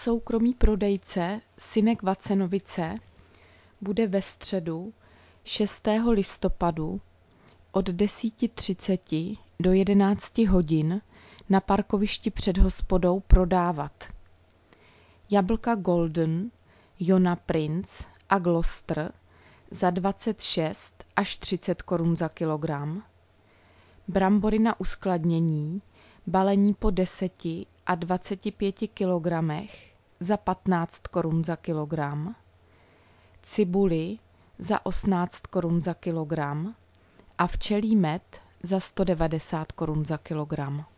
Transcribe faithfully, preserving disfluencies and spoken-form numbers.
soukromý prodejce Synek Vacenovice bude ve středu šestého listopadu od deset třicet do jedenáct hodin na parkovišti před hospodou prodávat jablka Golden, Jona Prince a Gloucester za dvacet šest až třicet korun za kilogram, brambory na uskladnění, balení po deseti a dvaceti pěti kilogramech za patnáct korun za kilogram, cibuli za osmnáct korun za kilogram a včelí med za sto devadesát korun za kilogram.